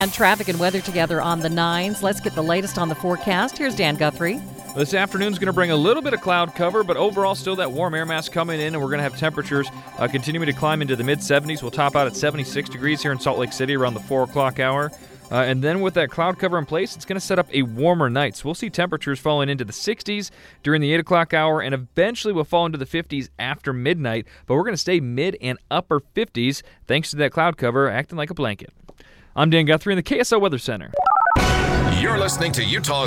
And traffic and weather together on the 9s. Let's get the latest on the forecast. Here's Dan Guthrie. This afternoon's going to bring a little bit of cloud cover, but overall still that warm air mass coming in, and we're going to have temperatures continuing to climb into the mid-70s. We'll top out at 76 degrees here in Salt Lake City around the 4 o'clock hour. And then with that cloud cover in place, it's going to set up a warmer night. So we'll see temperatures falling into the 60s during the 8 o'clock hour, and eventually we'll fall into the 50s after midnight. But we're going to stay mid and upper 50s thanks to that cloud cover acting like a blanket. I'm Dan Guthrie in the KSL Weather Center. You're listening to Utah's